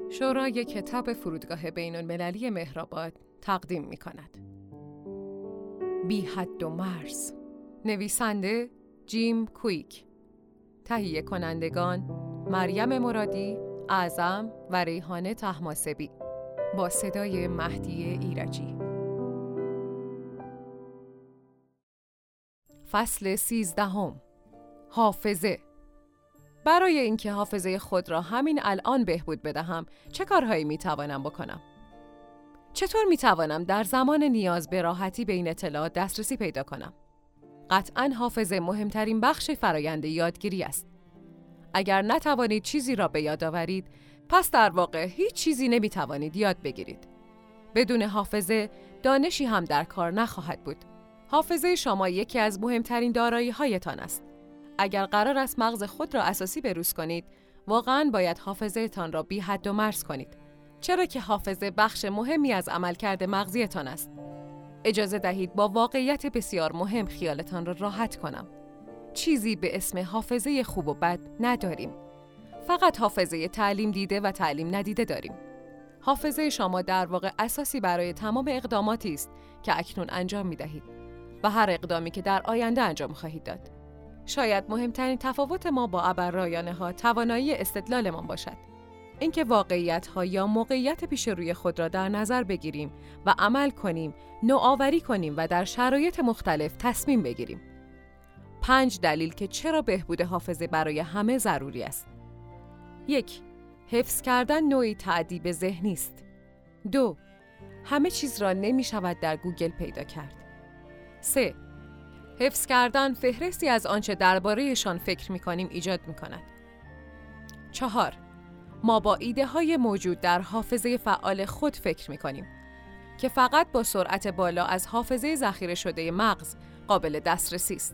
شورای کتاب فرودگاه بین‌المللی مهرآباد تقدیم می‌کند. بی حد و مرز. نویسنده جیم کویک. تهیه کنندگان مریم مرادی، اعظم و ریحانه طهماسبی. با صدای مهدی ایرجی. فصل 13. حافظه. برای اینکه حافظه خود را همین الان بهبود بدهم، چه کارهایی میتوانم بکنم؟ چطور میتوانم در زمان نیاز به راحتی به این اطلاعات دسترسی پیدا کنم؟ قطعاً حافظه مهمترین بخش فرآیند یادگیری است. اگر نتوانید چیزی را به یاد آورید، پس در واقع هیچ چیزی نمیتوانید یاد بگیرید. بدون حافظه، دانشی هم در کار نخواهد بود. حافظه شما یکی از مهمترین دارایی‌هایتان است. اگر قرار است مغز خود را اساسی بروز کنید، واقعاً باید حافظه تان را بی حد و مرز کنید. چرا که حافظه بخش مهمی از عملکرد مغزیتان است. اجازه دهید با واقعیت بسیار مهم خیالتان را راحت کنم. چیزی به اسم حافظه خوب و بد نداریم. فقط حافظه تعلیم دیده و تعلیم ندیده داریم. حافظه شما در واقع اساسی برای تمام اقداماتی است که اکنون انجام می دهید و هر اقدامی که در آینده انجام خواهید داد. شاید مهمترین تفاوت ما با ابررایانه‌ها توانایی استدلالمان باشد. اینکه واقعیت‌ها یا موقعیت پیش روی خود را در نظر بگیریم و عمل کنیم، نوآوری کنیم و در شرایط مختلف تصمیم بگیریم. 5 دلیل که چرا بهبود حافظه برای همه ضروری است. 1. حفظ کردن نوعی تأدیب ذهنی است. 2. همه چیز را نمی شود در گوگل پیدا کرد. 3. حفظ کردن فهرستی از آنچه درباره‌شان فکر می‌کنیم ایجاد می‌کند. 4. ما با ایده‌های موجود در حافظه فعال خود فکر می‌کنیم که فقط با سرعت بالا از حافظه ذخیره شده مغز قابل دسترسی است.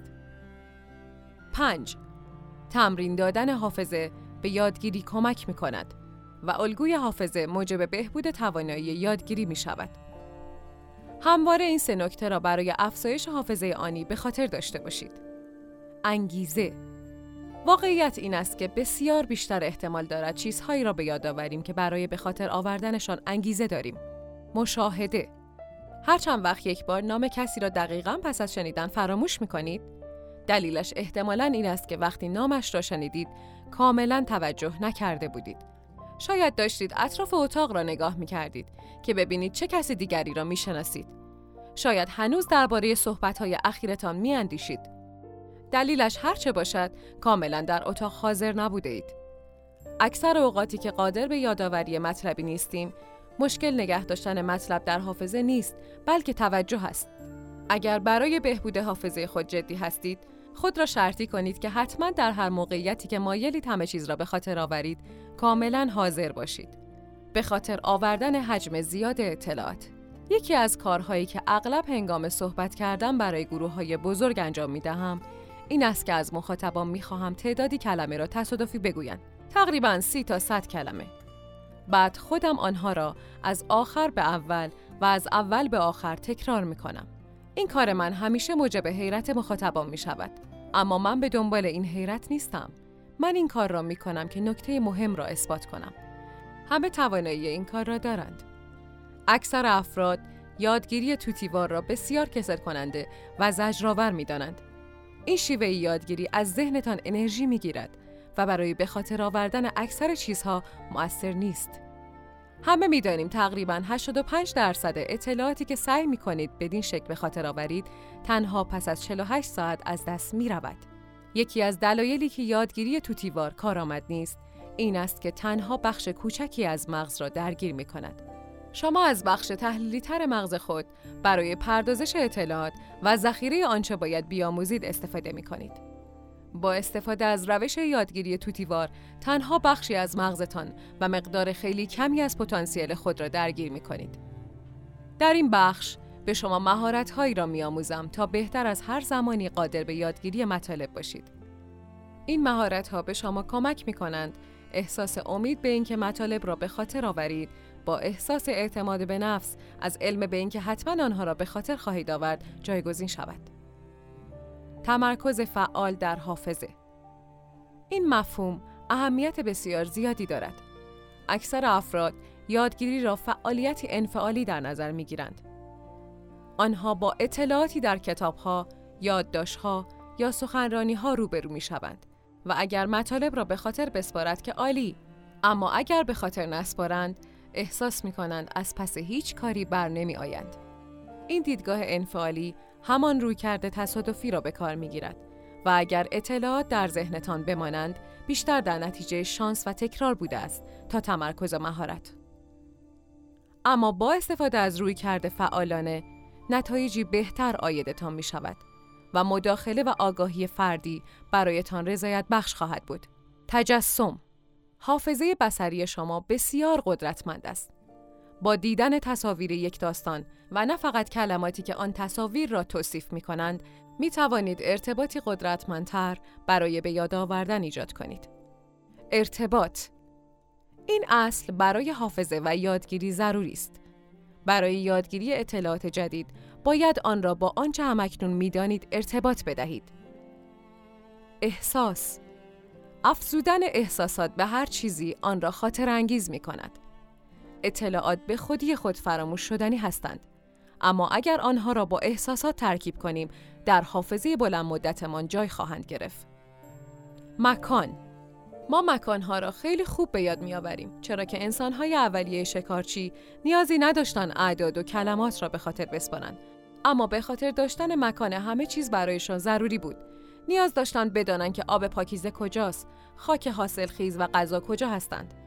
5. تمرین دادن حافظه به یادگیری کمک می‌کند و الگوی حافظه موجب بهبود توانایی یادگیری می‌شود. همواره این 3 نکته را برای افزایش حافظه آنی به خاطر داشته باشید. انگیزه. واقعیت این است که بسیار بیشتر احتمال دارد چیزهایی را به یاد آوریم که برای به خاطر آوردنشان انگیزه داریم. مشاهده. هر چند وقت یک بار نام کسی را دقیقاً پس از شنیدن فراموش می‌کنید؟ دلیلش احتمالاً این است که وقتی نامش را شنیدید کاملاً توجه نکرده بودید. شاید داشتید اطراف اتاق را نگاه می‌کردید که ببینید چه کسی دیگری را می‌شناسید. شاید هنوز درباره صحبت‌های اخیرتان می‌اندیشید. دلیلش هر چه باشد، کاملاً در اتاق حاضر نبودید. اکثر اوقاتی که قادر به یادآوری مطلبی نیستیم، مشکل نگه داشتن مطلب در حافظه نیست، بلکه توجه است. اگر برای بهبود حافظه خود جدی هستید، خود را شرطی کنید که حتما در هر موقعیتی که مایلید همه چیز را به خاطر آورید، کاملا حاضر باشید. به خاطر آوردن حجم زیاد اطلاعات. یکی از کارهایی که اغلب هنگام صحبت کردن برای گروه‌های بزرگ انجام می‌دهم، این است که از مخاطبان می‌خواهم تعدادی کلمه را تصادفی بگویند. تقریباً 30 تا 100 کلمه. بعد خودم آنها را از آخر به اول و از اول به آخر تکرار می‌کنم. این کار من همیشه موجب حیرت مخاطبان می‌شود. اما من به دنبال این حیرت نیستم. من این کار را می‌کنم که نکته مهم را اثبات کنم. همه توانایی این کار را دارند. اکثر افراد یادگیری توتیوار را بسیار کسل کننده و زجرآور می‌دانند. این شیوه یادگیری از ذهنتان انرژی می‌گیرد و برای به خاطر آوردن اکثر چیزها مؤثر نیست. همه می‌دانیم تقریباً 85% اطلاعاتی که سعی می‌کنید بدین شکل به خاطر آورید، تنها پس از 48 ساعت از دست می‌رود. یکی از دلایلی که یادگیری توتیوار کارآمد نیست، این است که تنها بخش کوچکی از مغز را درگیر می‌کند. شما از بخش تحلیلی تر مغز خود برای پردازش اطلاعات و ذخیره آنچه باید بیاموزید استفاده می‌کنید. با استفاده از روش یادگیری توتیوار، تنها بخشی از مغزتان و مقدار خیلی کمی از پتانسیل خود را درگیر می‌کنید. در این بخش به شما مهارت‌هایی را می‌آموزم تا بهتر از هر زمانی قادر به یادگیری مطالب باشید. این مهارت‌ها به شما کمک می‌کنند احساس امید به اینکه مطالب را به خاطر آورید با احساس اعتماد به نفس از علم به اینکه حتما آنها را به خاطر خواهید آورد جایگزین شود. تمرکز فعال در حافظه. این مفهوم اهمیت بسیار زیادی دارد. اکثر افراد یادگیری را فعالیتی انفعالی در نظر می‌گیرند. آنها با اطلاعاتی در کتاب‌ها، یادداشت‌ها یا سخنرانی‌ها روبرو می‌شوند و اگر مطالب را به خاطر بسپارد که عالی، اما اگر به خاطر نسپارند احساس می‌کنند از پس هیچ کاری بر نمی‌آیند. این دیدگاه انفعالی همان رویکرد تصادفی را به کار می‌گیرد و اگر اطلاعات در ذهنتان بمانند بیشتر در نتیجه شانس و تکرار بوده است تا تمرکز و مهارت. اما با استفاده از رویکرد فعالانه نتایجی بهتر عایدتان می شود و مداخله و آگاهی فردی برایتان رضایت بخش خواهد بود. تجسم. حافظه بصری شما بسیار قدرتمند است. با دیدن تصاویر یک داستان و نه فقط کلماتی که آن تصاویر را توصیف می کنند، می توانید ارتباطی قدرتمندتر برای به یاد آوردن ایجاد کنید. ارتباط. این اصل برای حافظه و یادگیری ضروری است. برای یادگیری اطلاعات جدید باید آن را با آنچه همکنون می‌دانید ارتباط بدهید. احساس. افزودن احساسات به هر چیزی آن را خاطر انگیز می‌کند. اطلاعات به خودی خود فراموش شدنی هستند، اما اگر آنها را با احساسات ترکیب کنیم در حافظه بلند مدتمان جای خواهند گرفت. مکان. ما مکانها را خیلی خوب به یاد می‌آوریم، چرا که انسان‌های اولیه شکارچی نیازی نداشتند اعداد و کلمات را به خاطر بسپارند، اما به خاطر داشتن مکان همه چیز برایشان ضروری بود. نیاز داشتند بدانند که آب پاکیزه کجاست، خاک حاصلخیز و غذا کجا هستند.